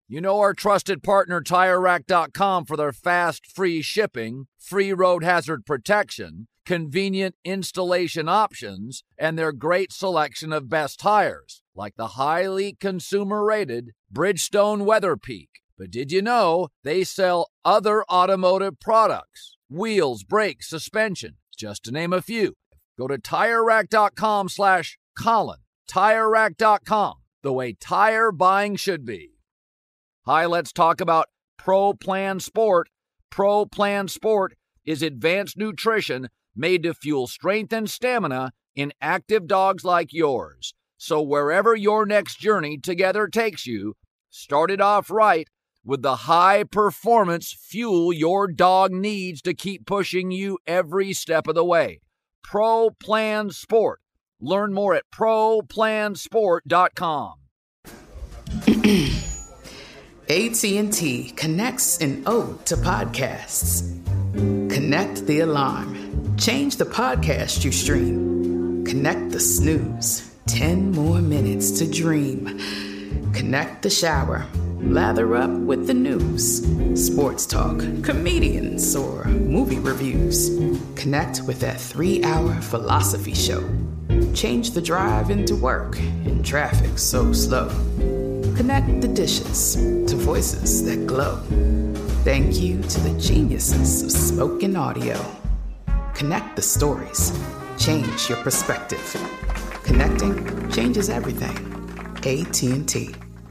You know our trusted partner TireRack.com for their fast, free shipping, free road hazard protection, convenient installation options, and their great selection of best tires, like the highly consumer-rated Bridgestone WeatherPeak. But did you know they sell other automotive products? Wheels, brakes, suspension, just to name a few. Go to TireRack.com/Colin. TireRack.com, the way tire buying should be. Hi, let's talk about Pro Plan Sport. Pro Plan Sport is advanced nutrition made to fuel strength and stamina in active dogs like yours. So wherever your next journey together takes you, start it off right with the high-performance fuel your dog needs to keep pushing you every step of the way. Pro Plan Sport. Learn more at ProPlansport.com. AT&T connects an ode to podcasts. Connect the alarm. Change the podcast you stream. Connect the snooze. 10 more minutes to dream. Connect the shower. Lather up with the news. Sports talk, comedians, or movie reviews. Connect with that 3-hour philosophy show. Change the drive into work in traffic so slow. Connect the dishes to voices that glow. Thank you to the geniuses of spoken audio. Connect the stories. Change your perspective. Connecting changes everything. AT&T.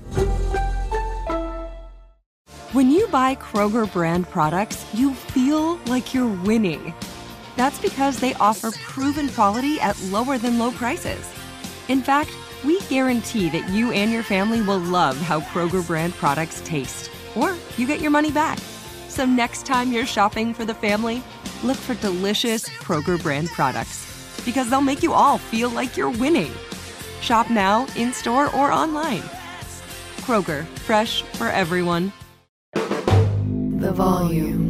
When you buy Kroger brand products, you feel like you're winning. That's because they offer proven quality at lower than low prices. In fact, we guarantee that you and your family will love how Kroger brand products taste, or you get your money back. So next time you're shopping for the family, look for delicious Kroger brand products, because they'll make you all feel like you're winning. Shop now, in-store, or online. Kroger, fresh for everyone. The volume.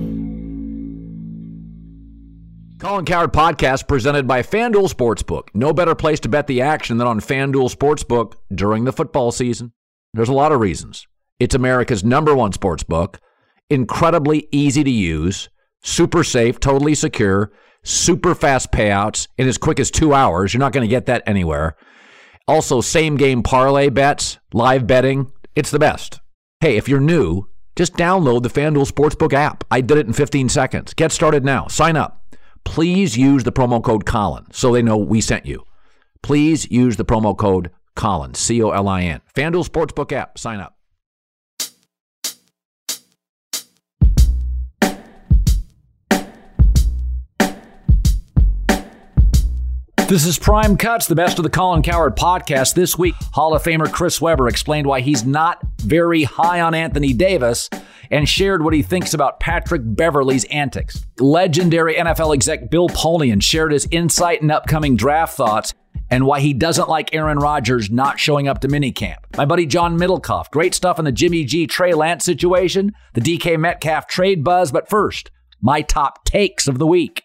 Colin Cowherd Podcast presented by FanDuel Sportsbook. No better place to bet the action than on FanDuel Sportsbook during the football season. There's a lot of reasons. It's America's #1 sportsbook, incredibly easy to use, super safe, totally secure, super fast payouts in as quick as 2 hours. You're not going to get that anywhere. Also, same-game parlay bets, live betting. It's the best. Hey, if you're new, just download the FanDuel Sportsbook app. I did it in 15 seconds. Get started now. Sign up. Please use the promo code Colin so they know we sent you. Please use the promo code Colin, C-O-L-I-N. FanDuel Sportsbook app. Sign up. This is Prime Cuts, the best of the Colin Cowherd Podcast. This week, Hall of Famer Chris Webber explained why he's not very high on Anthony Davis and shared what he thinks about Patrick Beverley's antics. Legendary NFL exec Bill Polian shared his insight and upcoming draft thoughts and why he doesn't like Aaron Rodgers not showing up to minicamp. My buddy John Middlecoff, great stuff on the Jimmy G. Trey Lance situation, the DK Metcalf trade buzz, but first, my top takes of the week.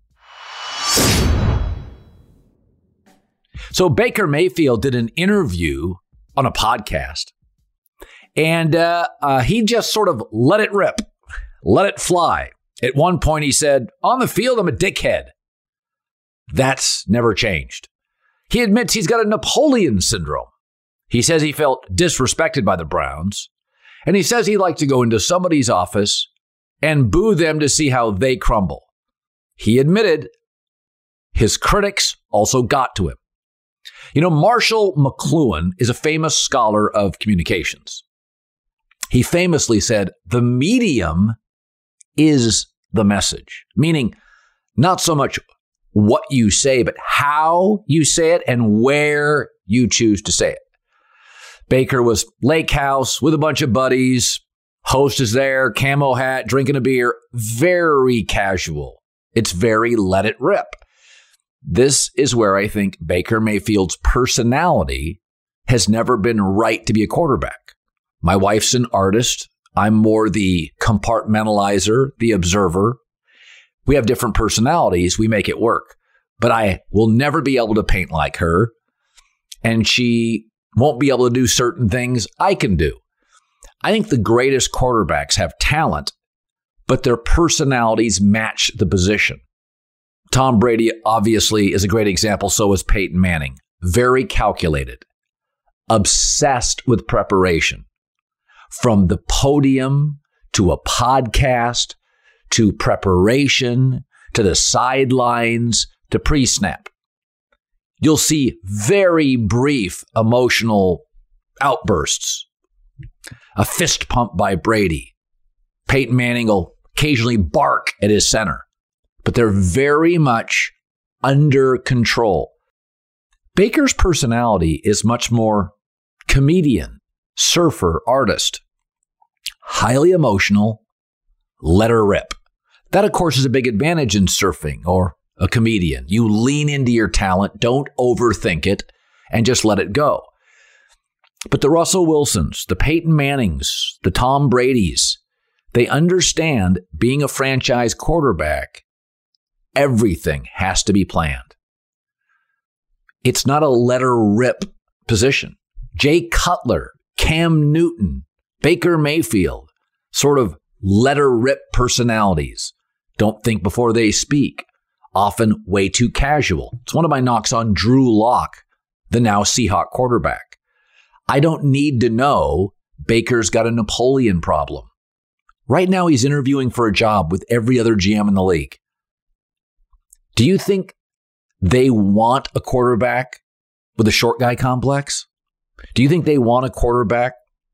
So Baker Mayfield did an interview on a podcast, and he just sort of let it rip, let it fly. At one point, he said, "On the field, I'm a dickhead." That's never changed. He admits he's got a Napoleon syndrome. He says he felt disrespected by the Browns, and he says he'd like to go into somebody's office and boo them to see how they crumble. He admitted his critics also got to him. You know, Marshall McLuhan is a famous scholar of communications. He famously said, the medium is the message, meaning not so much what you say, but how you say it and where you choose to say it. Baker was lake house with a bunch of buddies. Host is there, camo hat, drinking a beer. Very casual. It's very let it rip. This is where I think Baker Mayfield's personality has never been right to be a quarterback. My wife's an artist. I'm more the compartmentalizer, the observer. We have different personalities. We make it work. But I will never be able to paint like her. And she won't be able to do certain things I can do. I think the greatest quarterbacks have talent, but their personalities match the position. Tom Brady obviously is a great example. So is Peyton Manning. Very calculated, obsessed with preparation. From the podium to a podcast to preparation to the sidelines to pre-snap. You'll see very brief emotional outbursts. A fist pump by Brady. Peyton Manning will occasionally bark at his center, but they're very much under control. Baker's personality is much more comedian, surfer, artist. Highly emotional, let her rip. That, of course, is a big advantage in surfing or a comedian. You lean into your talent, don't overthink it, and just let it go. But the Russell Wilsons, the Peyton Mannings, the Tom Bradys, they understand being a franchise quarterback, everything has to be planned. It's not a let her rip position. Jay Cutler, Cam Newton, Baker Mayfield, sort of let her rip personalities. Don't think before they speak. Often way too casual. It's one of my knocks on Drew Lock, the now Seahawk quarterback. I don't need to know Baker's got a Napoleon problem. Right now, he's interviewing for a job with every other GM in the league. Do you think they want a quarterback with a short guy complex? Do you think they want a quarterback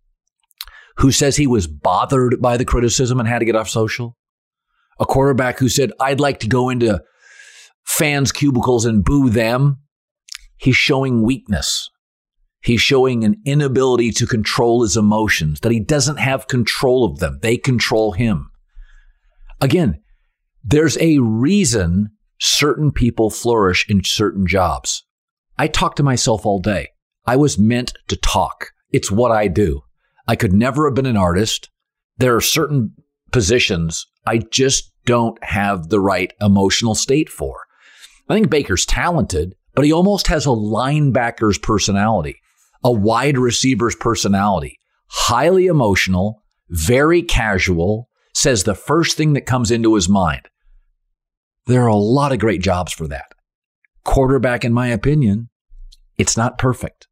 who says he was bothered by the criticism and had to get off social? A quarterback who said, I'd like to go into fans' cubicles and boo them? He's showing weakness. He's showing an inability to control his emotions, that he doesn't have control of them. They control him. Again, there's a reason certain people flourish in certain jobs. I talk to myself all day. I was meant to talk. It's what I do. I could never have been an artist. There are certain positions I just don't have the right emotional state for. I think Baker's talented, but he almost has a linebacker's personality, a wide receiver's personality, highly emotional, very casual, says the first thing that comes into his mind. There are a lot of great jobs for that. Quarterback, in my opinion, it's not perfect.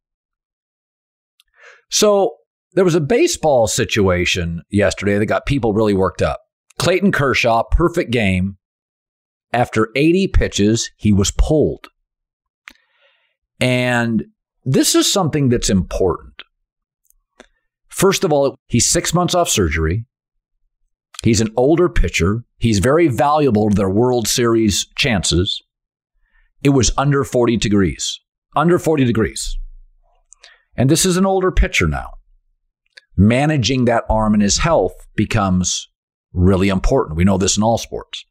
So there was a baseball situation yesterday that got people really worked up. Clayton Kershaw, perfect game. After 80 pitches, he was pulled. And this is something that's important. First of all, he's 6 months off surgery. He's an older pitcher. He's very valuable to their World Series chances. It was under 40 degrees. Under 40 degrees. And this is an older pitcher now. Managing that arm and his health becomes really important. We know this in all sports.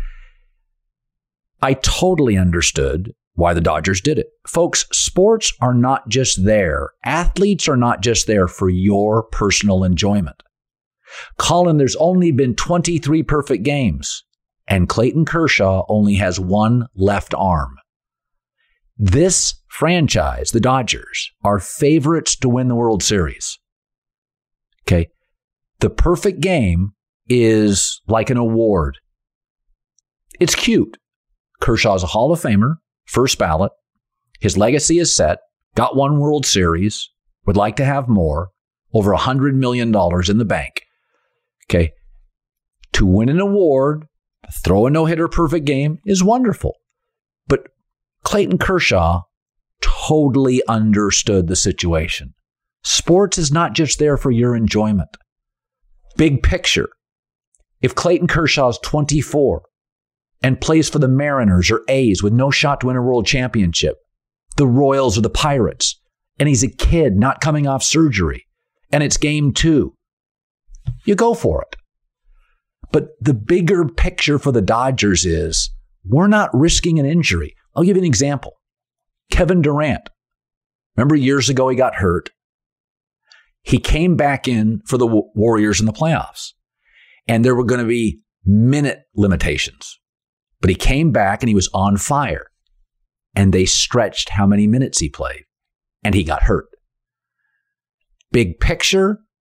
I totally understood why the Dodgers did it. Folks, sports are not just there. Athletes are not just there for your personal enjoyment. Colin, there's only been 23 perfect games, and Clayton Kershaw only has one left arm. This franchise, the Dodgers, are favorites to win the World Series. Okay. The perfect game is like an award. It's cute. Kershaw's a Hall of Famer, first ballot. His legacy is set, got one World Series, would like to have more, over $100 million in the bank. Okay. To win an award, throw a no-hitter perfect game is wonderful. But Clayton Kershaw totally understood the situation. Sports is not just there for your enjoyment. Big picture. If Clayton Kershaw is 24 and plays for the Mariners or A's with no shot to win a world championship, the Royals or the Pirates, and he's a kid not coming off surgery, and it's game 2, you go for it. But the bigger picture for the Dodgers is we're not risking an injury. I'll give you an example. Kevin Durant. Remember years ago he got hurt. He came back in for the Warriors in the playoffs, and there were going to be minute limitations. But he came back and he was on fire, and they stretched how many minutes he played, and he got hurt. Big picture,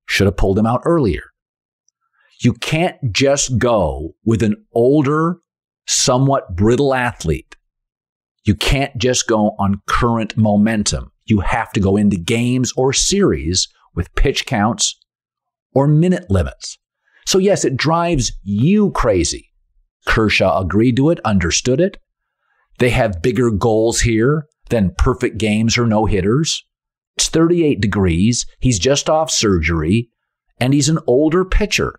Should have pulled him out earlier. You can't just go with an older, somewhat brittle athlete. You can't just go on current momentum. You have to go into games or series with pitch counts or minute limits. So yes, it drives you crazy. Kershaw agreed to it, understood it. They have bigger goals here than perfect games or no-hitters. It's 38 degrees. He's just off surgery, and he's an older pitcher.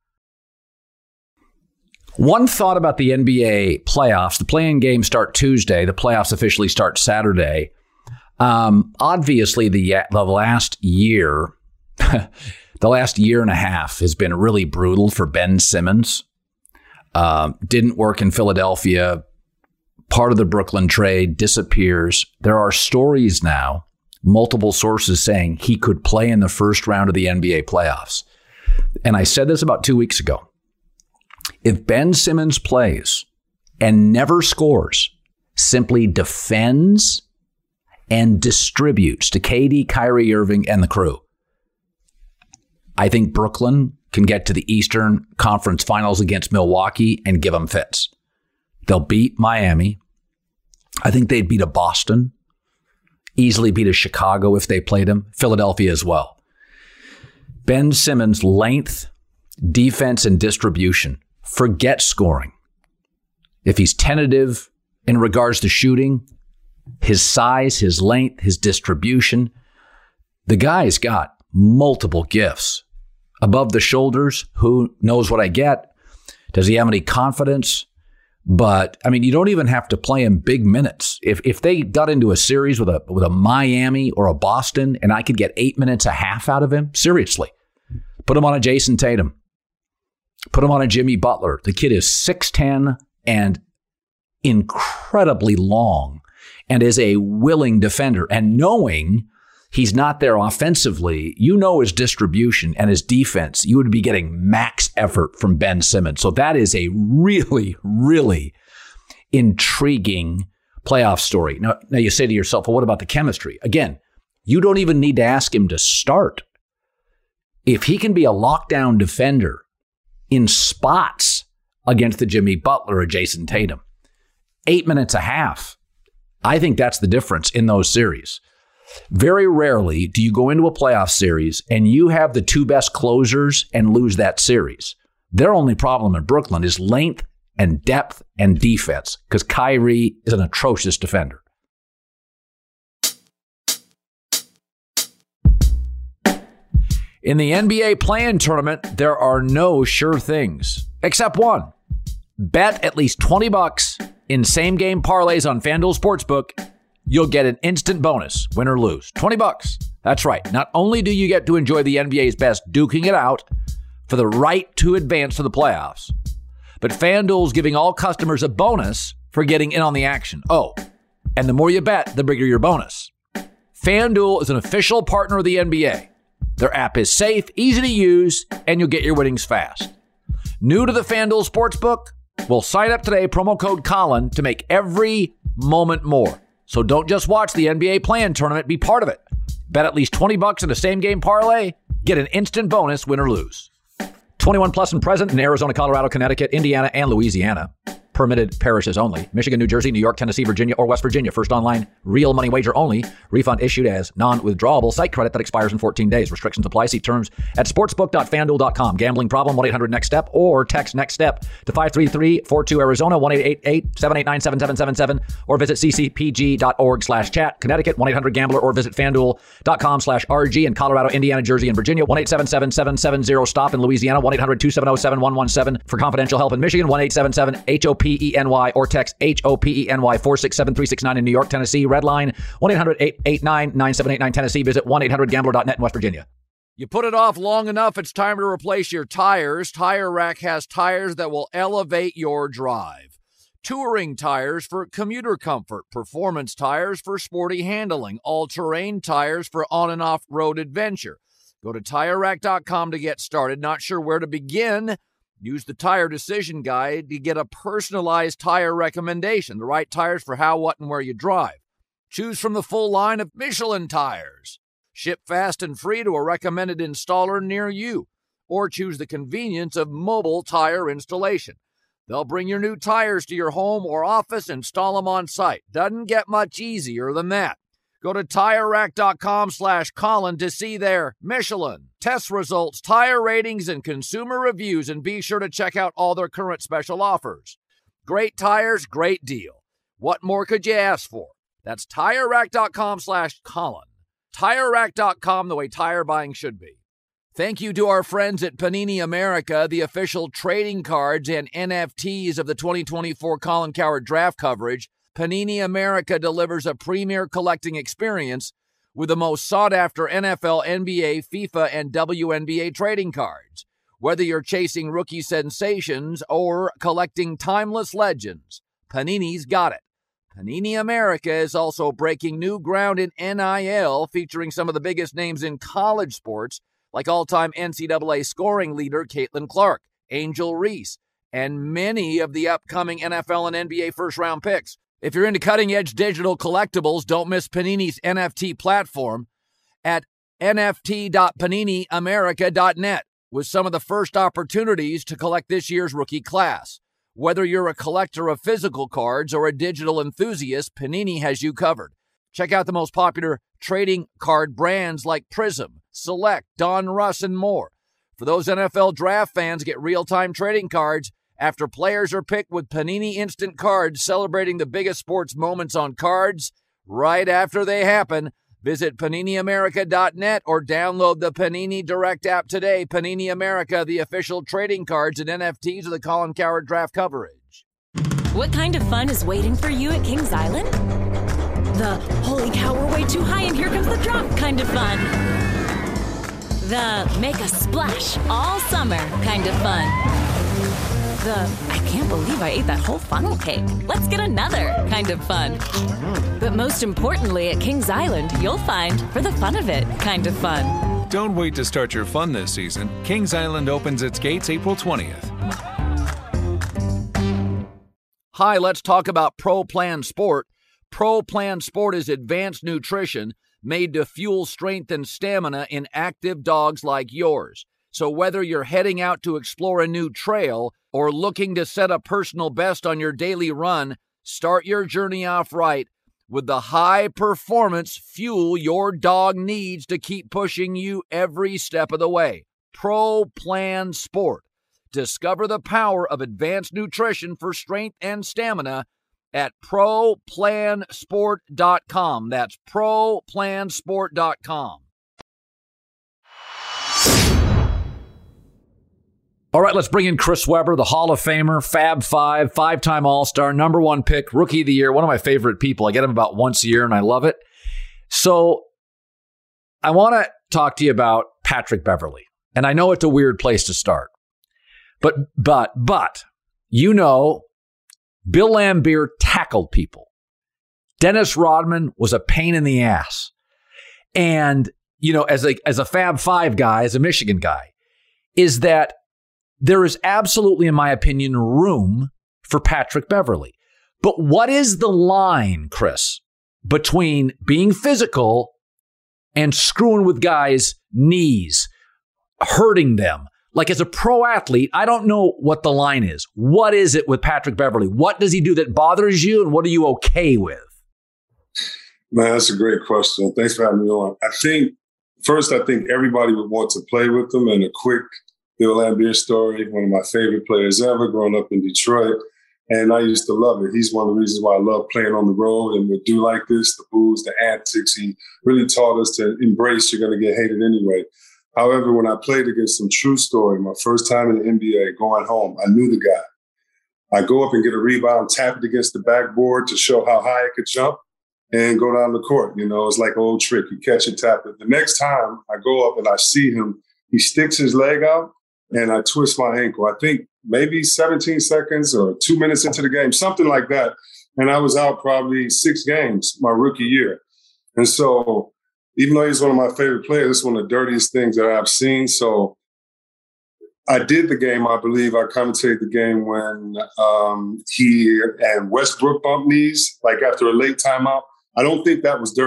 One thought about the NBA playoffs. The play-in games start Tuesday. The playoffs officially start Saturday. Obviously, the last year, the last year and a half has been really brutal for Ben Simmons. Didn't work in Philadelphia. Part of the Brooklyn trade disappears. There are stories now, multiple sources saying he could play in the first round of the NBA playoffs. And I said this about 2 weeks ago. If Ben Simmons plays and never scores, simply defends and distributes to KD, Kyrie Irving, and the crew, I think Brooklyn can get to the Eastern Conference Finals against Milwaukee and give them fits. They'll beat Miami. I think they'd beat a Boston, easily beat a Chicago if they played them, Philadelphia as well. Ben Simmons' length, defense, and distribution. Forget scoring. If he's tentative in regards to shooting, his size, his length, his distribution, the guy's got multiple gifts. Above the shoulders, who knows what I get? Does he have any confidence? But, I mean, you don't even have to play him big minutes. If they got into a series with a Miami or a Boston and I could get 8 minutes a half out of him, seriously, put him on a Jason Tatum. Put him on a Jimmy Butler. The kid is 6'10" and incredibly long and is a willing defender. And knowing he's not there offensively, you know his distribution and his defense. You would be getting max effort from Ben Simmons. So that is a really, really intriguing playoff story. Now you say to yourself, well, what about the chemistry? Again, you don't even need to ask him to start. If he can be a lockdown defender in spots against the Jimmy Butler or Jason Tatum, 8 minutes a half, I think that's the difference in those series. Very rarely do you go into a playoff series and you have the two best closers and lose that series. Their only problem in Brooklyn is length and depth and defense because Kyrie is an atrocious defender. In the NBA play-in tournament, there are no sure things, except one. Bet at least $20 in same-game parlays on FanDuel Sportsbook. You'll get an instant bonus, win or lose. $20. That's right. Not only do you get to enjoy the NBA's best duking it out for the right to advance to the playoffs, but FanDuel's giving all customers a bonus for getting in on the action. Oh, and the more you bet, the bigger your bonus. FanDuel is an official partner of the NBA. Their app is safe, easy to use, and you'll get your winnings fast. New to the FanDuel Sportsbook? Well, sign up today, promo code Colin, to make every moment more. So don't just watch the NBA play-in tournament, be part of it. Bet at least $20 in a same-game parlay, get an instant bonus, win or lose. 21 plus and present in Arizona, Colorado, Connecticut, Indiana, and Louisiana. Permitted parishes only. Michigan, New Jersey, New York, Tennessee, Virginia, or West Virginia. First online, real money wager only. Refund issued as non-withdrawable site credit that expires in 14 days. Restrictions apply. See terms at sportsbook.fanduel.com. Gambling problem? 1-800-NEXT-STEP or text NEXT STEP to 53342 Arizona, 1-888-789-7777 or visit ccpg.org/chat. Connecticut, 1-800-GAMBLER or visit fanduel.com/RG. In Colorado, Indiana, Jersey, and Virginia, 1-877-770-STOP. In Louisiana, 1-800-270-7117 for confidential help. In Michigan, 1-877-HOPENY or text HOPENY 467-369 in New York, Tennessee. Red line 1-800-889-9789 Tennessee. Visit 1-800-GAMBLER.net in West Virginia. You put it off long enough, it's time to replace your tires. Tire Rack has tires that will elevate your drive. Touring tires for commuter comfort, performance tires for sporty handling, all-terrain tires for on and off-road adventure. Go to TireRack.com to get started. Not sure where to begin? Use the Tire Decision Guide to get a personalized tire recommendation, the right tires for how, what, and where you drive. Choose from the full line of Michelin tires. Ship fast and free to a recommended installer near you, or choose the convenience of mobile tire installation. They'll bring your new tires to your home or office, install them on site. Doesn't get much easier than that. Go to TireRack.com/Colin to see their Michelin, test results, tire ratings, and consumer reviews, and be sure to check out all their current special offers. Great tires, great deal. What more could you ask for? That's TireRack.com/Colin. TireRack.com, the way tire buying should be. Thank you to our friends at Panini America, the official trading cards and NFTs of the 2024 Colin Cowherd draft coverage. Panini America delivers a premier collecting experience with the most sought-after NFL, NBA, FIFA, and WNBA trading cards. Whether you're chasing rookie sensations or collecting timeless legends, Panini's got it. Panini America is also breaking new ground in NIL, featuring some of the biggest names in college sports, like all-time NCAA scoring leader Caitlin Clark, Angel Reese, and many of the upcoming NFL and NBA first-round picks. If you're into cutting-edge digital collectibles, don't miss Panini's NFT platform at nft.paniniamerica.net with some of the first opportunities to collect this year's rookie class. Whether you're a collector of physical cards or a digital enthusiast, Panini has you covered. Check out the most popular trading card brands like Prism, Select, Don Russ, and more. For those NFL draft fans, get real-time trading cards after players are picked with Panini Instant Cards, celebrating the biggest sports moments on cards right after they happen. Visit PaniniAmerica.net or download the Panini Direct app today. Panini America, the official trading cards and NFTs of the Colin Cowherd draft coverage. What kind of fun is waiting for you at Kings Island? The holy cow, we're way too high and here comes the drop kind of fun. The make a splash all summer kind of fun. The I can't believe I ate that whole funnel cake. Let's get another kind of fun. But most importantly, at Kings Island, you'll find for the fun of it kind of fun. Don't wait to start your fun this season. Kings Island opens its gates April 20th. Hi, let's talk about Pro Plan Sport. Pro Plan Sport is advanced nutrition made to fuel strength and stamina in active dogs like yours. So whether you're heading out to explore a new trail or looking to set a personal best on your daily run, start your journey off right with the high-performance fuel your dog needs to keep pushing you every step of the way. Pro Plan Sport. Discover the power of advanced nutrition for strength and stamina at ProPlansport.com. That's ProPlansport.com. All right, let's bring in Chris Webber, the Hall of Famer, Fab Five, five-time All-Star, number one pick, Rookie of the Year, one of my favorite people. I get him about once a year, and I love it. So I want to talk to you about Patrick Beverley. And I know it's a weird place to start. But you know, Bill Laimbeer tackled people. Dennis Rodman was a pain in the ass. And, you know, as a Fab Five guy, as a Michigan guy, is that there is absolutely, in my opinion, room for Patrick Beverley. But what is the line, Chris, between being physical and screwing with guys' knees, hurting them? Like, as a pro athlete, I don't know what the line is. What is it with Patrick Beverley? What does he do that bothers you, and what are you okay with? Man, that's a great question. Thanks for having me on. I think everybody would want to play with him. And a quick Bill Laimbeer story, one of my favorite players ever, growing up in Detroit. And I used to love it. He's one of the reasons why I love playing on the road and would do like this, the booze, the antics. He really taught us to embrace you're going to get hated anyway. However, when I played against him, true story, my first time in the NBA, going home, I knew the guy. I go up and get a rebound, tap it against the backboard to show how high I could jump, and go down the court. You know, it's like an old trick. You catch it, tap it. The next time I go up and I see him, he sticks his leg out, and I twist my ankle. I think maybe 17 seconds or 2 minutes into the game, something like that. And I was out probably 6 games my rookie year. And so even though he's one of my favorite players, it's one of the dirtiest things that I've seen. So I did the game, I believe. I commentated the game when he and Westbrook bumped knees, like after a late timeout. I don't think that was dirty.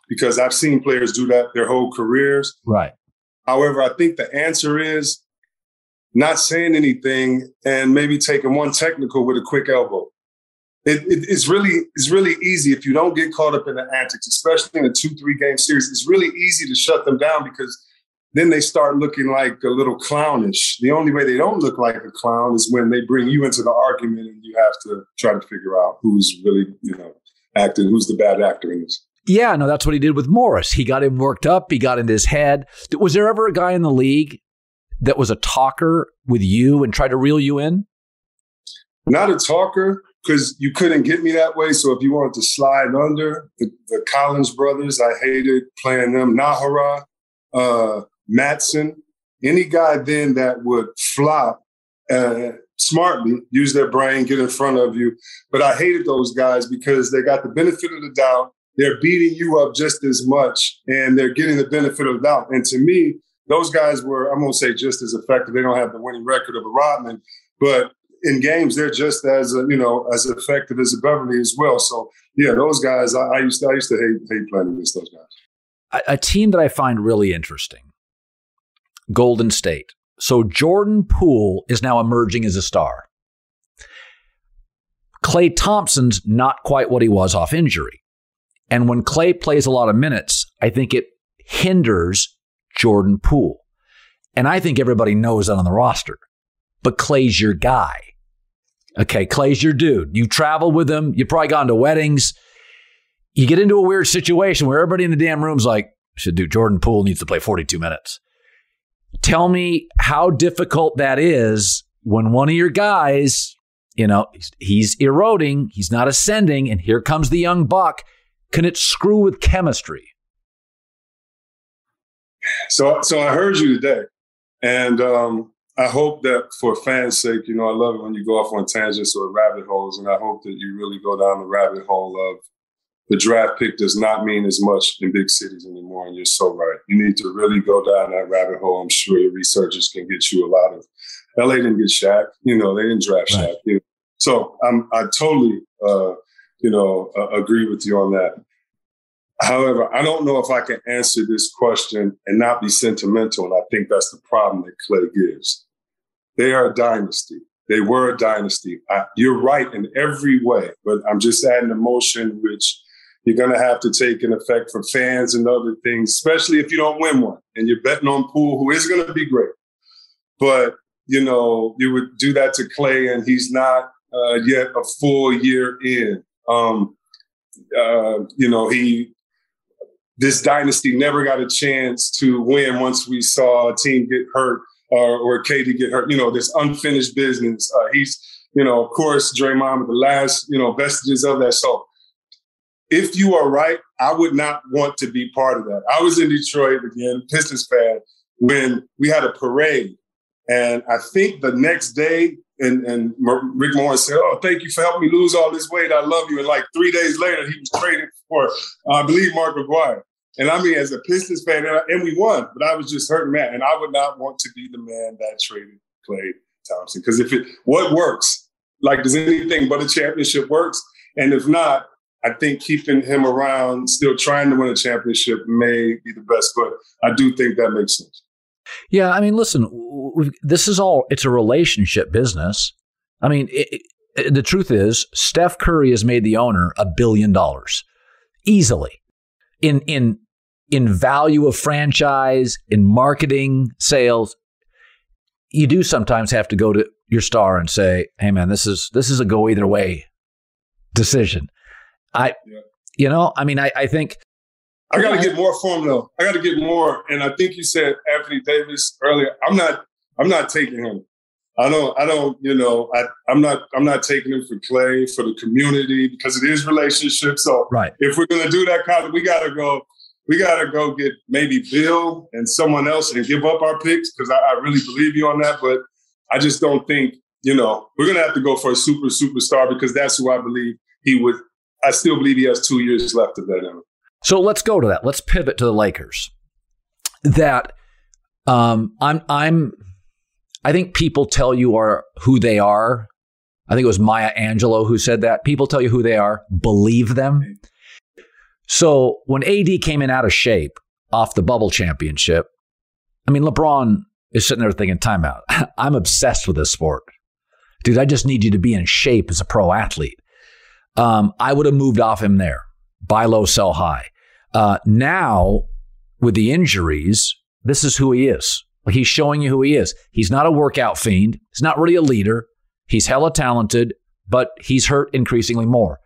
because I've seen players do that their whole careers. Right. However, I think the answer is not saying anything and maybe taking one technical with a quick elbow. It's really easy if you don't get caught up in the antics, especially in a 2-3 game series. It's really easy to shut them down because then they start looking like a little clownish. The only way they don't look like a clown is when they bring you into the argument and you have to try to figure out who's really, acting, who's the bad actor in this. Yeah, no, that's what he did with Morris. He got him worked up. He got into his head. Was there ever a guy in the league that was a talker with you and tried to reel you in? Not a talker, because you couldn't get me that way. So if you wanted to slide under, the Collins brothers, I hated playing them. Nahara, Matson, any guy then that would flop smartly, use their brain, get in front of you. But I hated those guys because they got the benefit of the doubt. They're beating you up just as much, and they're getting the benefit of the doubt. And to me, those guys were, I'm going to say, just as effective. They don't have the winning record of a Rodman, but in games, they're just as as effective as a Beverly as well. So yeah, those guys, I used to hate playing against those guys. A team that I find really interesting, Golden State. So Jordan Poole is now emerging as a star. Klay Thompson's not quite what he was off injury. And when Klay plays a lot of minutes, I think it hinders Jordan Poole. And I think everybody knows that on the roster. But Klay's your guy. Okay, Klay's your dude. You travel with him. You've probably gone to weddings. You get into a weird situation where everybody in the damn room's like, dude, Jordan Poole needs to play 42 minutes. Tell me how difficult that is when one of your guys, he's eroding, he's not ascending, and here comes the young buck. Can it screw with chemistry? So I heard you today, and I hope that for fans' sake, I love it when you go off on tangents or rabbit holes, and I hope that you really go down the rabbit hole of the draft pick does not mean as much in big cities anymore, and you're so right. You need to really go down that rabbit hole. I'm sure your researchers can get you a lot of. LA didn't get Shaq, they didn't draft Shaq. Right. So I totally, agree with you on that. However, I don't know if I can answer this question and not be sentimental, and I think that's the problem that Klay gives. They are a dynasty. They were a dynasty. You're right in every way, but I'm just adding emotion, which you're going to have to take in effect for fans and other things, especially if you don't win one and you're betting on Poole, who is going to be great. But, you would do that to Klay, and he's not yet a full year in. This dynasty never got a chance to win once we saw a team get hurt or KD get hurt. This unfinished business. He's, of course, Draymond with the last, vestiges of that. So if you are right, I would not want to be part of that. I was in Detroit, again, Pistons fan, when we had a parade. And I think the next day, and Rick Morris said, "Oh, thank you for helping me lose all this weight. I love you." And like 3 days later, he was traded for, I believe, Mark McGwire. And I mean, as a Pistons fan, and we won, but I was just hurting, man. And I would not want to be the man that traded Klay Thompson. Because what works? Like, does anything but a championship works? And if not, I think keeping him around, still trying to win a championship may be the best. But I do think that makes sense. Yeah, I mean, listen, it's a relationship business. I mean, the truth is, Steph Curry has made the owner $1 billion easily in value of franchise, in marketing, sales. You do sometimes have to go to your star and say, "Hey, man, this is a go either way decision." I think. I got to get more for him, though. I got to get more. And I think you said Anthony Davis earlier. I'm not taking him. I'm not taking him for Klay, for the community, because it is relationships. So right. If we're going to do that, Colin, we got to go get maybe Bill and someone else and give up our picks, because I really believe you on that. But I just don't think, we're going to have to go for a superstar, because that's who I believe he would. I still believe he has 2 years left of that era. So let's go to that. Let's pivot to the Lakers. That I think people tell you are who they are. I think it was Maya Angelou who said that. People tell you who they are. Believe them. So when AD came in out of shape off the bubble championship, I mean, LeBron is sitting there thinking, timeout. I'm obsessed with this sport. Dude, I just need you to be in shape as a pro athlete. I would have moved off him there. Buy low, sell high. Now, with the injuries, this is who he is. He's showing you who he is. He's not a workout fiend. He's not really a leader. He's hella talented, but he's hurt increasingly more.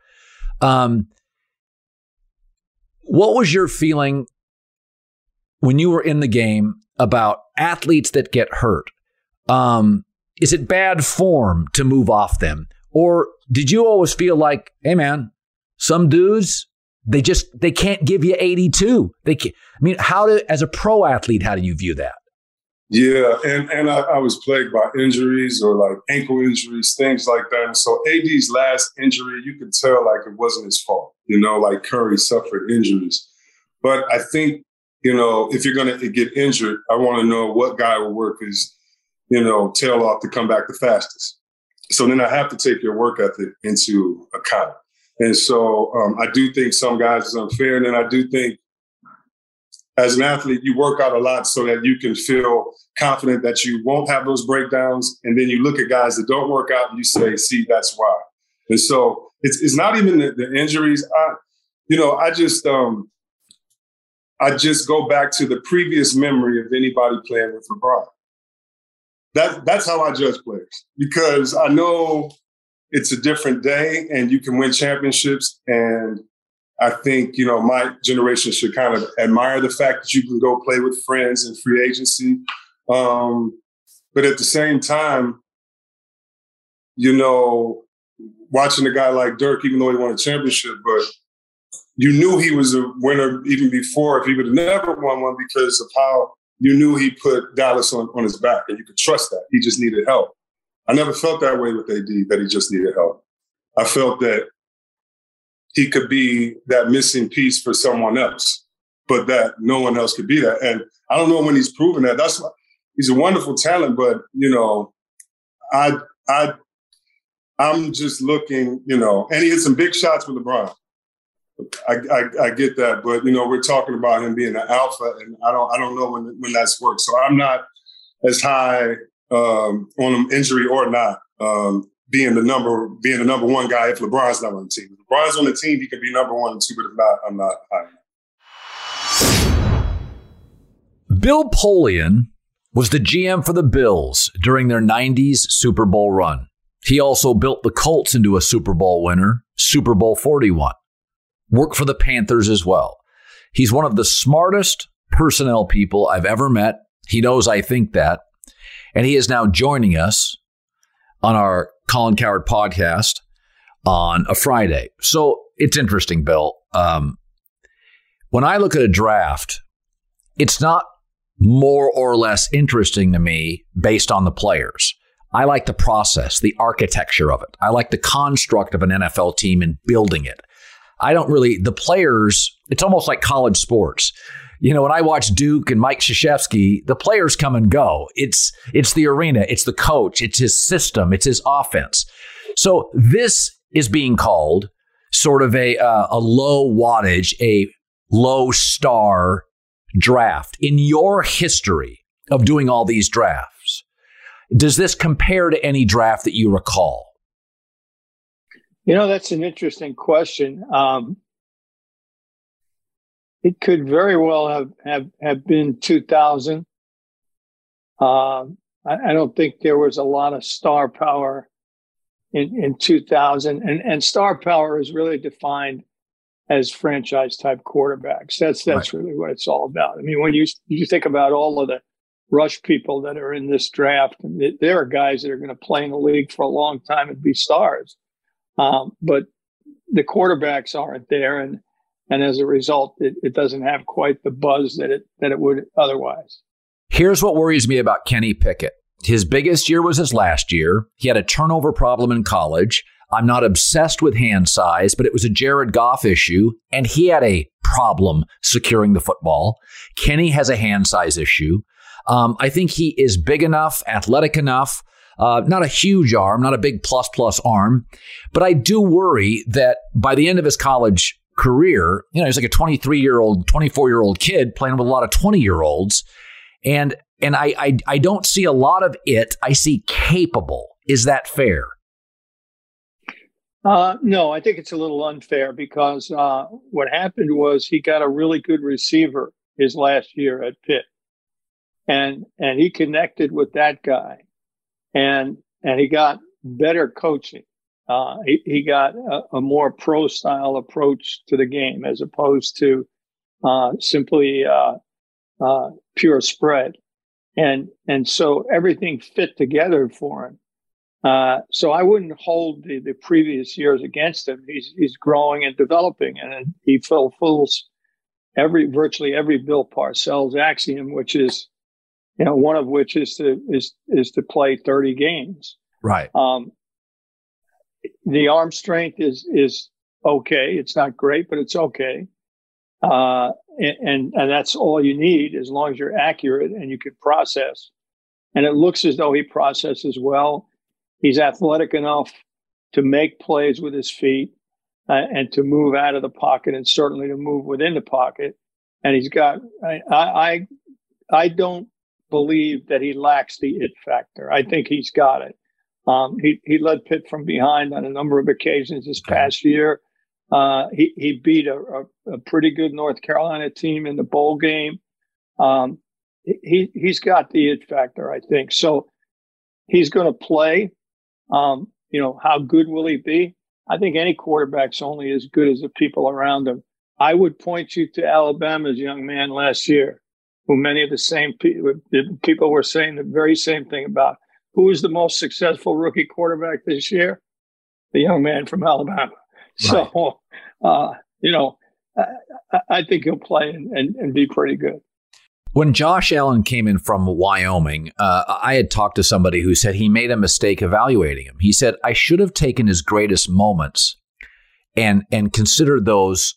What was your feeling when you were in the game about athletes that get hurt? Is it bad form to move off them? Or did you always feel like, hey, man, some dudes, they can't give you 82. As a pro athlete, how do you view that? Yeah, and I was plagued by injuries or like ankle injuries, things like that. And so AD's last injury, you could tell like it wasn't his fault. Like Curry suffered injuries. But I think, if you're going to get injured, I want to know what guy will work his, tail off to come back the fastest. So then I have to take your work ethic into account. And so I do think some guys is unfair. And then I do think as an athlete, you work out a lot so that you can feel confident that you won't have those breakdowns. And then you look at guys that don't work out and you say, see, that's why. And so it's not even the injuries. I just go back to the previous memory of anybody playing with LeBron. That's how I judge players, because I know it's a different day and you can win championships. And I think, my generation should kind of admire the fact that you can go play with friends in free agency. But at the same time, watching a guy like Dirk, even though he won a championship, but you knew he was a winner even before if he would have never won one, because of how you knew he put Dallas on his back and you could trust that. He just needed help. I never felt that way with AD, that he just needed help. I felt that he could be that missing piece for someone else, but that no one else could be that. And I don't know when he's proven that. That's why he's a wonderful talent, but I'm just looking, and he hit some big shots with LeBron. I get that, but we're talking about him being an alpha, and I don't know when that's worked. So I'm not as high on him, injury or not, being the number one guy if LeBron's not on the team. If LeBron's on the team, he can be number 1 and 2, but if not, I'm not high. Bill Polian was the GM for the Bills during their 90s Super Bowl run. He also built the Colts into a Super Bowl winner, Super Bowl 41. Worked for the Panthers as well. He's one of the smartest personnel people I've ever met. He knows I think that. And he is now joining us on our Colin Cowherd podcast on a Friday. So it's interesting, Bill. When I look at a draft, it's not more or less interesting to me based on the players. I like the process, the architecture of it. I like the construct of an NFL team and building it. The players, it's almost like college sports. When I watch Duke and Mike Krzyzewski, the players come and go. It's the arena, it's the coach, it's his system, it's his offense. So this is being called sort of a low wattage, a low star draft. In your history of doing all these drafts, does this compare to any draft that you recall? That's an interesting question. It could very well have been 2000. I don't think there was a lot of star power in 2000. And star power is really defined as franchise type quarterbacks. That's right. Really what it's all about. I mean, when you think about all of the rush people that are in this draft, there are guys that are going to play in the league for a long time and be stars. But the quarterbacks aren't there, and as a result, it doesn't have quite the buzz that it would otherwise. Here's what worries me about Kenny Pickett. His biggest year was his last year. He had a turnover problem in college. I'm not obsessed with hand size, but it was a Jared Goff issue, and he had a problem securing the football. Kenny has a hand size issue. I think he is big enough, athletic enough. Not a huge arm, not a big plus arm, but I do worry that by the end of his college career, he's like a 23-year-old, 24-year-old kid playing with a lot of 20-year-olds. And I don't see a lot of it. I see capable. Is that fair? No, I think it's a little unfair because what happened was he got a really good receiver his last year at Pitt, and he connected with that guy, and he got better coaching. He got a more pro style approach to the game as opposed to simply pure spread, and so everything fit together for him. So I wouldn't hold the previous years against him. He's growing and developing, and he fulfills virtually every Bill Parcells axiom, which is, one of which is to play 30 games. Right. The arm strength is okay. It's not great, but it's okay. And that's all you need as long as you're accurate and you can process. And it looks as though he processes well. He's athletic enough to make plays with his feet and to move out of the pocket and certainly to move within the pocket. And he's got, I don't believe that he lacks the it factor. I think he's got it. He led Pitt from behind on a number of occasions this past year. He beat a pretty good North Carolina team in the bowl game. He's got the it factor, I think. So he's going to play. How good will he be? I think any quarterback's only as good as the people around him. I would point you to Alabama's young man last year, who many of the same people were saying the very same thing about. Who was the most successful rookie quarterback this year? The young man from Alabama. Right. So, I think he'll play and be pretty good. When Josh Allen came in from Wyoming, I had talked to somebody who said he made a mistake evaluating him. He said, I should have taken his greatest moments and considered those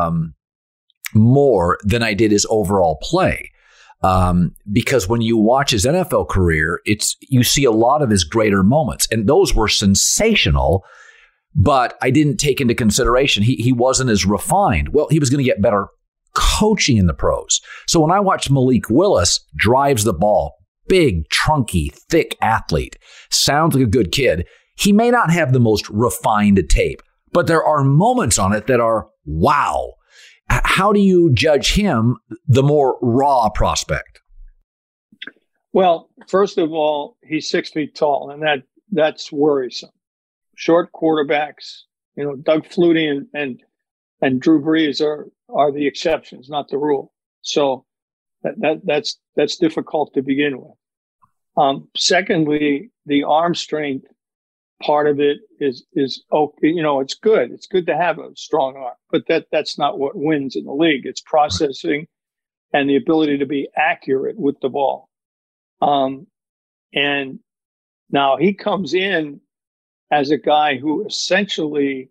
more than I did his overall play. Because when you watch his NFL career, you see a lot of his greater moments, and those were sensational. But I didn't take into consideration he wasn't as refined. Well, he was going to get better coaching in the pros. So when I watch Malik Willis drives the ball, big, trunky, thick athlete, sounds like a good kid. He may not have the most refined tape, but there are moments on it that are wow. How do you judge him, the more raw prospect? Well, first of all, he's 6 feet tall, and that's worrisome. Short quarterbacks, Doug Flutie and Drew Brees are the exceptions, not the rule. So that's difficult to begin with. Secondly, the arm strength part of it is okay. It's good. It's good to have a strong arm, but that's not what wins in the league. It's processing and the ability to be accurate with the ball. And now he comes in as a guy who essentially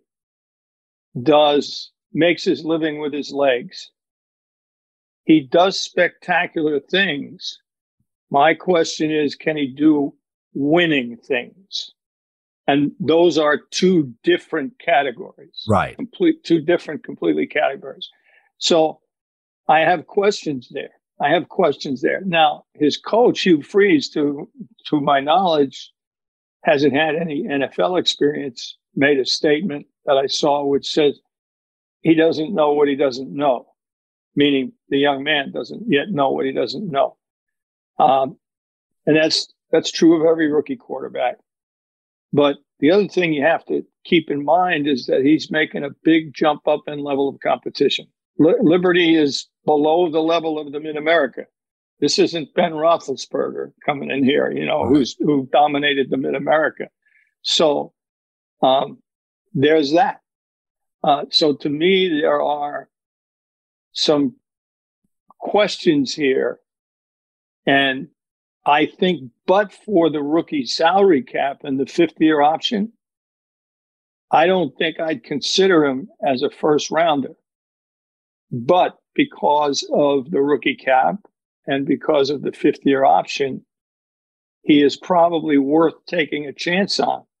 makes his living with his legs. He does spectacular things. My question is, can he do winning things? And those are two different categories. Right. Two different completely categories. So I have questions there. Now, his coach, Hugh Freeze, to my knowledge, hasn't had any NFL experience, made a statement that I saw which says he doesn't know what he doesn't know, meaning the young man doesn't yet know what he doesn't know. And that's true of every rookie quarterback. But the other thing you have to keep in mind is that he's making a big jump up in level of competition. Liberty is below the level of the Mid-America. This isn't Ben Roethlisberger coming in here, who dominated the Mid-America. So there's that. So to me, there are some questions here. And I think, but for the rookie salary cap and the 5th-year option, I don't think I'd consider him as a first rounder. But because of the rookie cap and because of the 5th-year option, he is probably worth taking a chance on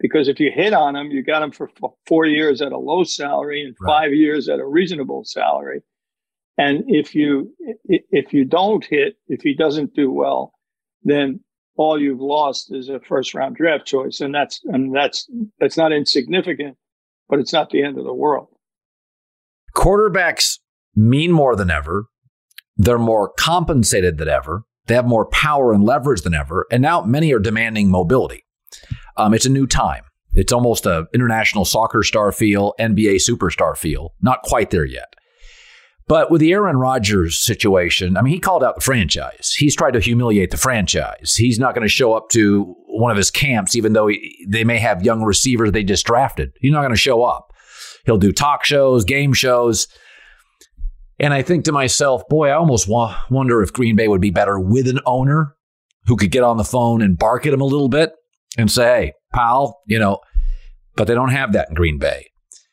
Because if you hit on him, you got him for 4 years at a low salary and 5 years at a reasonable salary. And if you don't hit, if he doesn't do well, then all you've lost is a first round draft choice. And that's not insignificant, but it's not the end of the world. Quarterbacks mean more than ever. They're more compensated than ever. They have more power and leverage than ever. And now many are demanding mobility. It's a new time. It's almost an international soccer star feel, NBA superstar feel. Not quite there yet. But with the Aaron Rodgers situation, I mean, he called out the franchise. He's tried to humiliate the franchise. He's not going to show up to one of his camps, even though they may have young receivers they just drafted. He's not going to show up. He'll do talk shows, game shows. And I think to myself, boy, I almost wonder if Green Bay would be better with an owner who could get on the phone and bark at him a little bit and say, hey, pal, but they don't have that in Green Bay.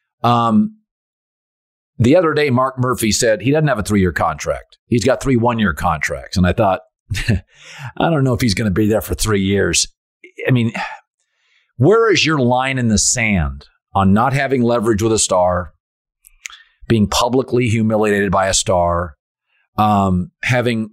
The other day, Mark Murphy said he doesn't have a 3-year contract. He's got 3 one-year contracts. And I thought, I don't know if he's going to be there for 3 years. I mean, where is your line in the sand on not having leverage with a star, being publicly humiliated by a star, having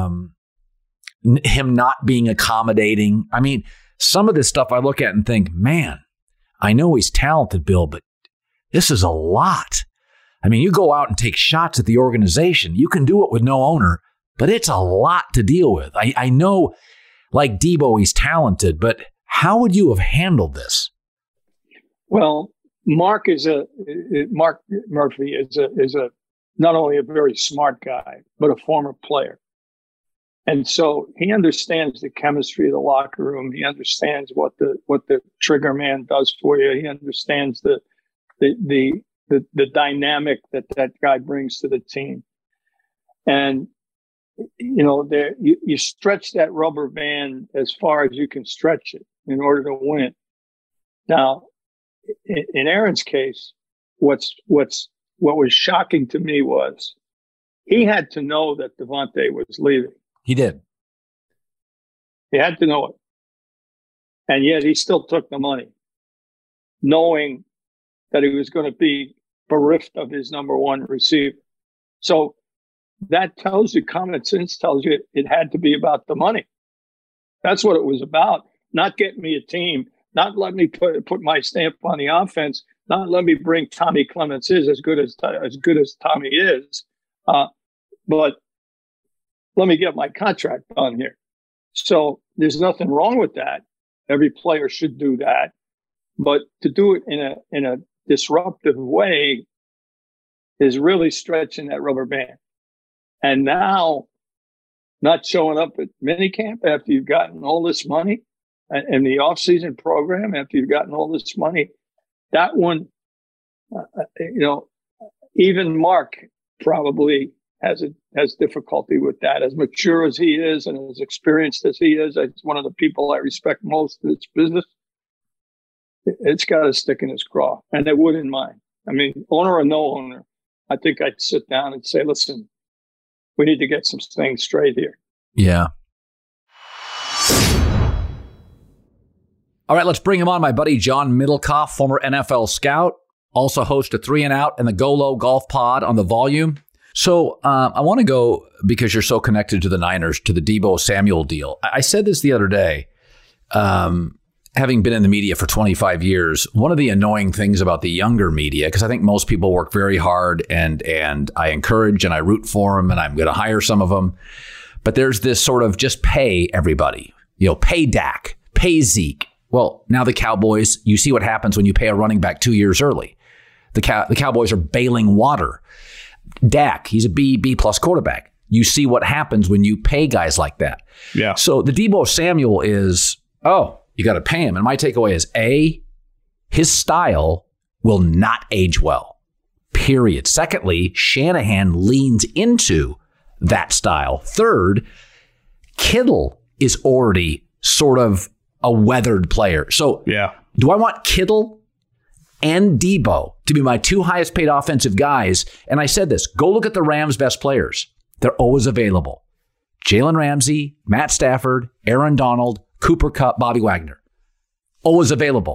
him not being accommodating? I mean, some of this stuff I look at and think, man, I know he's talented, Bill, but this is a lot. I mean, you go out and take shots at the organization. You can do it with no owner, but it's a lot to deal with. I know, like Debo, he's talented, but how would you have handled this? Well, Mark Murphy is a not only a very smart guy, but a former player. And so he understands the chemistry of the locker room. He understands what the trigger man does for you. He understands the dynamic that guy brings to the team. And, you stretch that rubber band as far as you can stretch it in order to win. Now, in Aaron's case, what was shocking to me was he had to know that Davante was leaving. He did. He had to know it. And yet he still took the money, knowing that he was going to be bereft of his number one receiver. So that tells you, common sense tells you it had to be about the money. That's what it was about. Not getting me a team, not let me put my stamp on the offense, not let me bring Tommy Clements is as good as Tommy is, but let me get my contract done here. So there's nothing wrong with that. Every player should do that, but to do it in a disruptive way is really stretching that rubber band. And now, not showing up at minicamp after you've gotten all this money and the off-season program after you've gotten all this money, that one, even Mark probably has difficulty with that. As mature as he is and as experienced as he is, it's one of the people I respect most in this business. It's got to stick in his craw, and it would in mine. I mean, owner or no owner, I think I'd sit down and say, listen, we need to get some things straight here. Yeah. All right, let's bring him on. My buddy John Middlecoff, former NFL scout, also host of 3 and Out and the Go Low Golf Pod on the Volume. So I want to go, because you're so connected to the Niners, to the Deebo Samuel deal. I said this the other day, having been in the media for 25 years, one of the annoying things about the younger media, because I think most people work very hard and I encourage and I root for them and I'm going to hire some of them. But there's this sort of just pay everybody, pay Dak, pay Zeke. Well, now the Cowboys, you see what happens when you pay a running back 2 years early. The Cowboys are bailing water. Dak, he's a B plus quarterback. You see what happens when you pay guys like that. Yeah. So the Deebo Samuel is, you got to pay him. And my takeaway is, A, his style will not age well, period. Secondly, Shanahan leans into that style. Third, Kittle is already sort of a weathered player. So do I want Kittle and Deebo to be my 2 highest paid offensive guys? And I said this, go look at the Rams' best players. They're always available. Jalen Ramsey, Matt Stafford, Aaron Donald, Cooper Kupp, Bobby Wagner. Always available.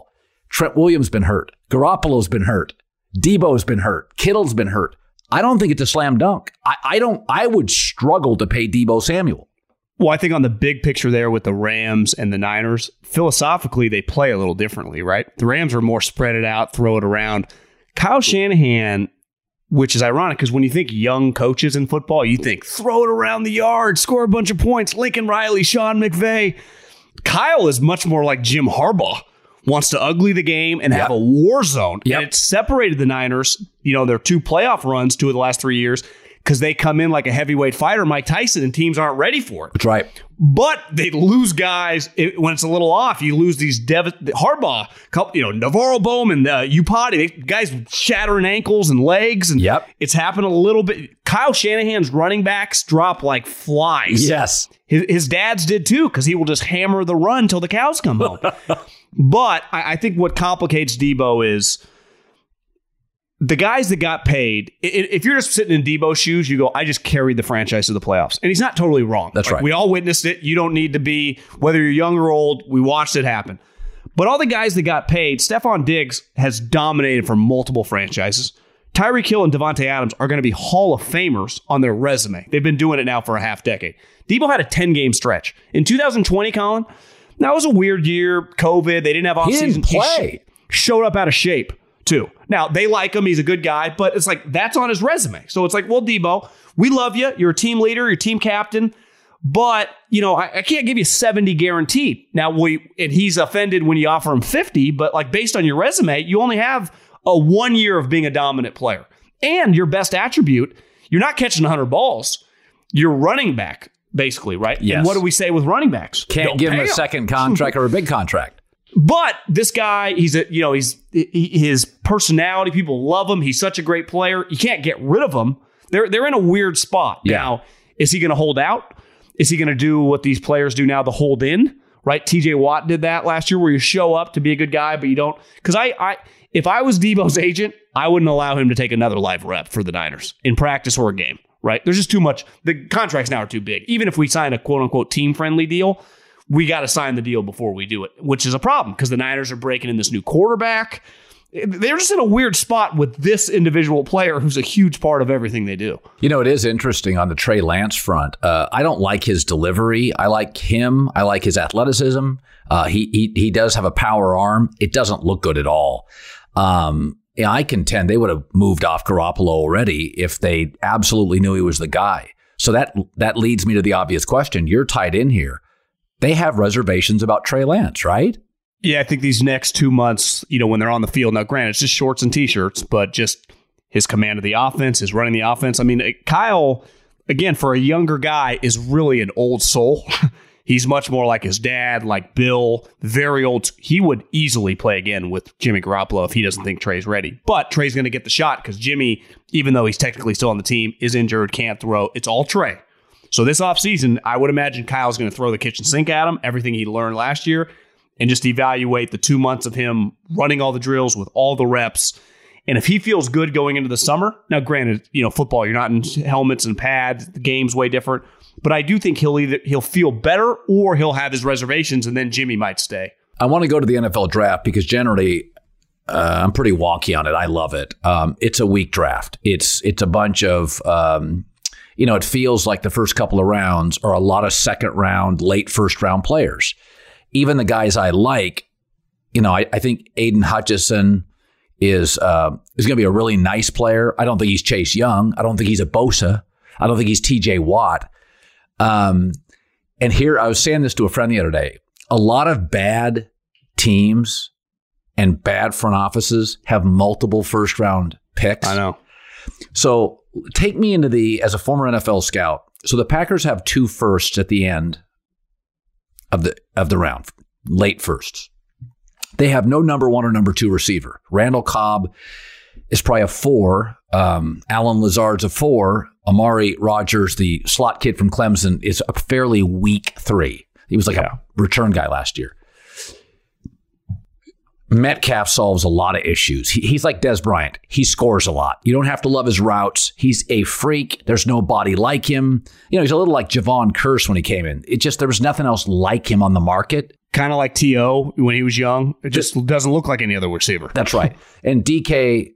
Trent Williams been hurt. Garoppolo's been hurt. Debo's been hurt. Kittle's been hurt. I don't think it's a slam dunk. I would struggle to pay Debo Samuel. Well, I think on the big picture there with the Rams and the Niners, philosophically, they play a little differently, right? The Rams are more spread it out, throw it around. Kyle Shanahan, which is ironic because when you think young coaches in football, you think throw it around the yard, score a bunch of points, Lincoln Riley, Sean McVay. Kyle is much more like Jim Harbaugh. Wants to ugly the game and have a war zone. Yep. And it's separated the Niners, their 2 playoff runs, 2 of the last 3 years, because they come in like a heavyweight fighter, Mike Tyson, and teams aren't ready for it. That's right. But they lose guys when it's a little off. You lose these Harbaugh, Navarro Bowman, Upati, guys shattering ankles and legs. And it's happened a little bit. Kyle Shanahan's running backs drop like flies. Yes. His dad's did too, because he will just hammer the run till the cows come home. But I think what complicates Debo is the guys that got paid. If you're just sitting in Debo's shoes, you go, I just carried the franchise to the playoffs. And he's not totally wrong. That's right. We all witnessed it. You don't need to be, whether you're young or old, we watched it happen. But all the guys that got paid, Stephon Diggs has dominated for multiple franchises. Tyreek Hill and Devontae Adams are going to be Hall of Famers on their resume. They've been doing it now for a half decade. Debo had a 10-game stretch. In 2020, Colin, that was a weird year. COVID. They didn't have offseason. He didn't play. He showed up out of shape, too. Now, they like him. He's a good guy. But it's like, that's on his resume. So it's like, well, Debo, we love you. You're a team leader. You're team captain. But, I can't give you 70 guaranteed. Now, and he's offended when you offer him 50. But like based on your resume, you only have a 1 year of being a dominant player. And your best attribute, you're not catching 100 balls. You're running back. Basically, right? Yes. And what do we say with running backs? Can't give him a second contract or a big contract. But this guy, his personality, people love him. He's such a great player. You can't get rid of him. They're in a weird spot. Yeah. Now, is he going to hold out? Is he going to do what these players do now, the hold in? Right? TJ Watt did that last year where you show up to be a good guy, but you don't. Because if I was Debo's agent, I wouldn't allow him to take another live rep for the Niners in practice or a game. Right? There's just too much. The contracts now are too big. Even if we sign a quote-unquote team-friendly deal, we got to sign the deal before we do it, which is a problem because the Niners are breaking in this new quarterback. They're just in a weird spot with this individual player who's a huge part of everything they do. It is interesting on the Trey Lance front. I don't like his delivery. I like him. I like his athleticism. He does have a power arm. It doesn't look good at all. I contend they would have moved off Garoppolo already if they absolutely knew he was the guy. So that leads me to the obvious question. You're tied in here. They have reservations about Trey Lance, right? Yeah, I think these next 2 months, when they're on the field, now granted, it's just shorts and T-shirts, but just his command of the offense, his running the offense. I mean, Kyle, again, for a younger guy, is really an old soul. He's much more like his dad, like Bill, very old. He would easily play again with Jimmy Garoppolo if he doesn't think Trey's ready. But Trey's going to get the shot because Jimmy, even though he's technically still on the team, is injured, can't throw. It's all Trey. So this offseason, I would imagine Kyle's going to throw the kitchen sink at him, everything he learned last year, and just evaluate the 2 months of him running all the drills with all the reps. And if he feels good going into the summer, now granted, football, you're not in helmets and pads, the game's way different. But I do think he'll feel better or he'll have his reservations and then Jimmy might stay. I want to go to the NFL draft because generally I'm pretty wonky on it. I love it. It's a weak draft. It's a bunch of, it feels like the first couple of rounds are a lot of second round, late first round players. Even the guys I like, I think Aiden Hutchinson is going to be a really nice player. I don't think he's Chase Young. I don't think he's a Bosa. I don't think he's TJ Watt. And here, I was saying this to a friend the other day. A lot of bad teams and bad front offices have multiple first round picks. I know. So take me into as a former NFL scout. So the Packers have 2 firsts at the end of the round, late firsts. They have no number 1 or number 2 receiver. Randall Cobb is probably a 4. Alan Lazard's a 4. Amari Rogers, the slot kid from Clemson, is a fairly weak 3. He was like a return guy last year. Metcalf solves a lot of issues. He's like Des Bryant. He scores a lot. You don't have to love his routes. He's a freak. There's nobody like him. He's a little like Javon Curse when he came in. There was nothing else like him on the market. Kind of like T.O. when he was young. It just doesn't look like any other receiver. That's right. And DK,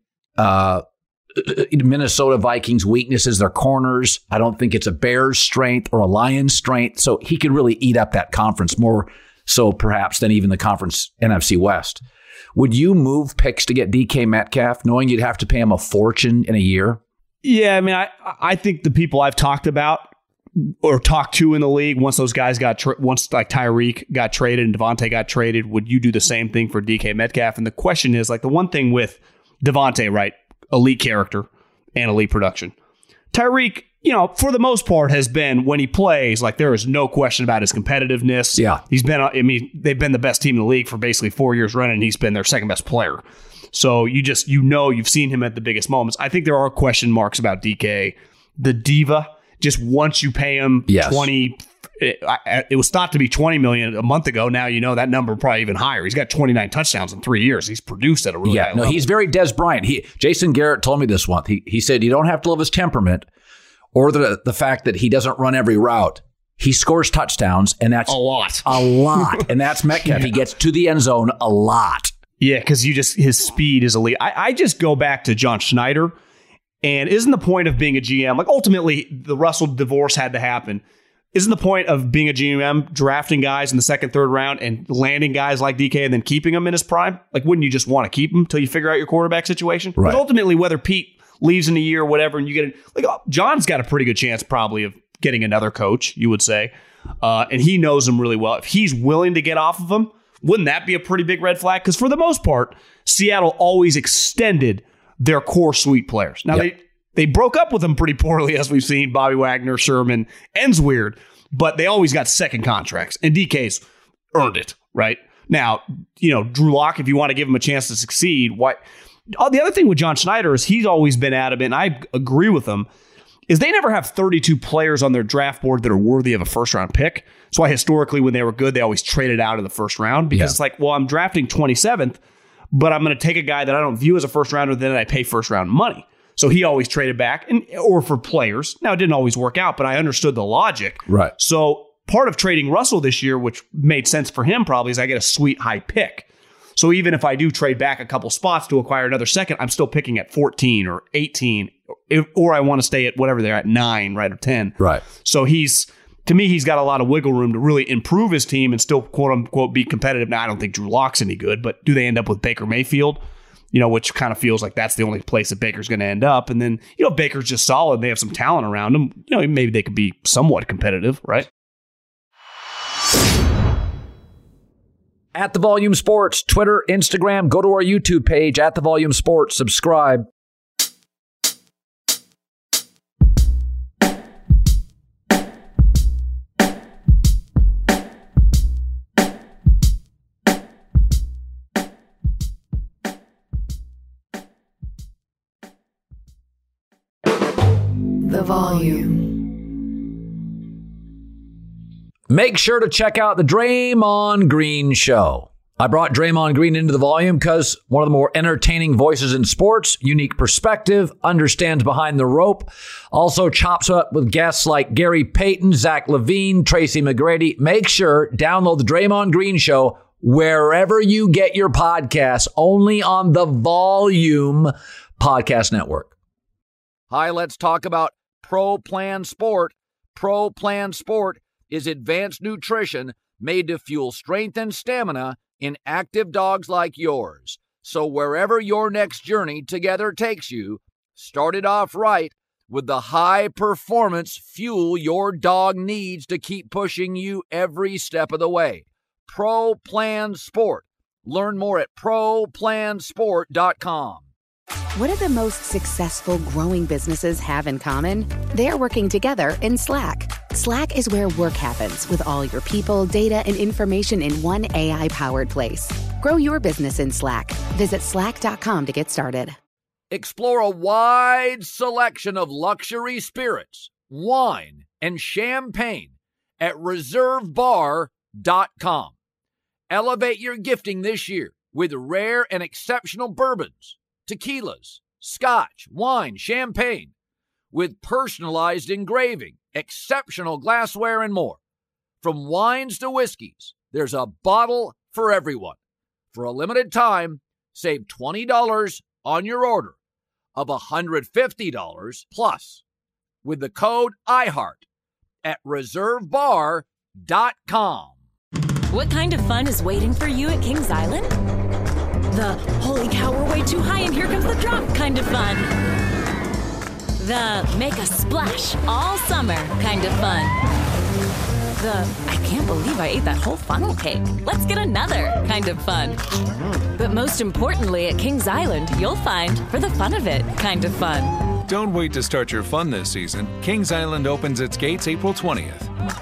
Minnesota Vikings weakness is their corners. I don't think it's a Bears strength or a Lions strength. So he could really eat up that conference more so perhaps than even the conference NFC West. Would you move picks to get DK Metcalf knowing you'd have to pay him a fortune in a year? Yeah, I mean, I think the people I've talked about or talked to in the league, once those guys once like Tyreek got traded and Devontae got traded, would you do the same thing for DK Metcalf? And the question is, like, the one thing with Devontae, right? Elite character and elite production. Tyreek, for the most part has been, when he plays, like, there is no question about his competitiveness. Yeah. They've been the best team in the league for basically 4 years running, and he's been their second best player. So you've seen him at the biggest moments. I think there are question marks about DK. The diva, just once you pay him 20, it was thought to be $20 million a month ago. Now that number probably even higher. He's got 29 touchdowns in 3 years. He's produced at a really high level. He's very Des Bryant. Jason Garrett told me this once. He said you don't have to love his temperament or the fact that he doesn't run every route. He scores touchdowns, and that's a lot. And that's Metcalf. Yeah. He gets to the end zone a lot. Yeah, because his speed is elite. I just go back to John Schneider, and isn't the point of being a GM, like, ultimately the Russell divorce had to happen. Isn't the point of being a GM drafting guys in the second, third round and landing guys like DK and then keeping them in his prime? Like, wouldn't you just want to keep him until you figure out your quarterback situation? Right. But ultimately, whether Pete leaves in a year or whatever, and you get John's got a pretty good chance probably of getting another coach, you would say. And he knows him really well. If he's willing to get off of him, wouldn't that be a pretty big red flag? Because for the most part, Seattle always extended their core suite players. Now, they broke up with them pretty poorly, as we've seen. Bobby Wagner, Sherman, ends weird, but they always got second contracts, and DK's earned it, right? Now, Drew Lock, if you want to give him a chance to succeed, why? The other thing with John Schneider is he's always been adamant, and I agree with him, is they never have 32 players on their draft board that are worthy of a first-round pick. That's why historically when they were good, they always traded out in the first round, because it's like, well, I'm drafting 27th, but I'm going to take a guy that I don't view as a first-rounder, then I pay first-round money. So he always traded back, or for players. Now, it didn't always work out, but I understood the logic. Right. So part of trading Russell this year, which made sense for him probably, is I get a sweet high pick. So even if I do trade back a couple spots to acquire another second, I'm still picking at 14 or 18, or I want to stay at whatever they're at, 9, right, or 10. Right. So to me, he's got a lot of wiggle room to really improve his team and still, quote unquote, be competitive. Now, I don't think Drew Lock's any good, but do they end up with Baker Mayfield? Which kind of feels like that's the only place that Baker's going to end up. And then, if Baker's just solid, they have some talent around him, maybe they could be somewhat competitive, right? At The Volume Sports, Twitter, Instagram, go to our YouTube page, at The Volume Sports, subscribe. The Volume. Make sure to check out the Draymond Green Show. I brought Draymond Green into The Volume because one of the more entertaining voices in sports, unique perspective, understands behind the rope, also chops up with guests like Gary Payton, Zach LaVine, Tracy McGrady. Make sure, download the Draymond Green Show wherever you get your podcasts, only on the Volume Podcast Network. Hi, let's talk about Pro Plan Sport. Pro Plan Sport is advanced nutrition made to fuel strength and stamina in active dogs like yours. So wherever your next journey together takes you, start it off right with the high performance fuel your dog needs to keep pushing you every step of the way. Pro Plan Sport. Learn more at ProPlansport.com. What do the most successful growing businesses have in common? They're working together in Slack. Slack is where work happens, with all your people, data, and information in one AI-powered place. Grow your business in Slack. Visit slack.com to get started. Explore a wide selection of luxury spirits, wine, and champagne at ReserveBar.com. Elevate your gifting this year with rare and exceptional bourbons, tequilas, scotch, wine, champagne, with personalized engraving, exceptional glassware, and more. From wines to whiskeys, there's a bottle for everyone. For a limited time, save $20 on your order of $150 plus with the code IHEART at reservebar.com. What kind of fun is waiting for you at Kings Island? The holy cow, we're way too high and here comes the drop kind of fun. The make a splash all summer kind of fun. The I can't believe I ate that whole funnel cake. Let's get another kind of fun. But most importantly, at Kings Island, you'll find for the fun of it kind of fun. Don't wait to start your fun this season. Kings Island opens its gates April 20th.